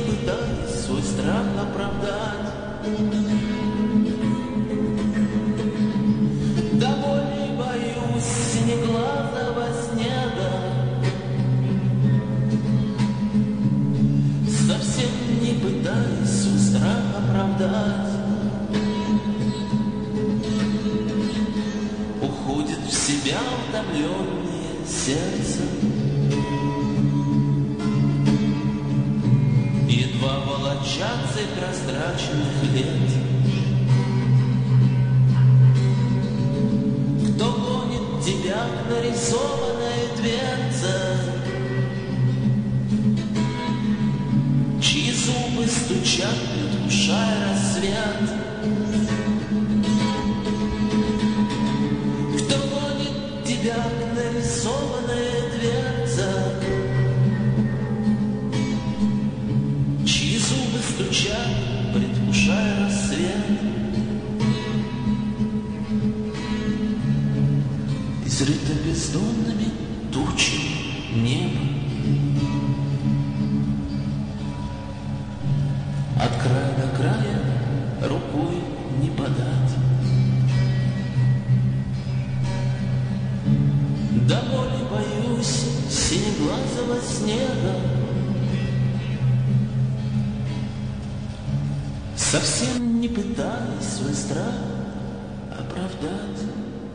пытаясь свой страх оправдать. Домой не боюсь синеглазого снега, совсем не пытаясь свой страх оправдать. Уходит в себя утомленное сердце, едва волочат цепь растраченных лет. Кто гонит тебя к нарисованной дверце, чьи зубы стучат, предвкушая рассвет? Кто гонит тебя к нарисованной дверце, чьи зубы стучат, предвкушая рассвет? Изрыто бездонными тучами небо, от края до края рукой не подать. Домой не боюсь синеглазого снега, совсем не пытаясь свой страх оправдать.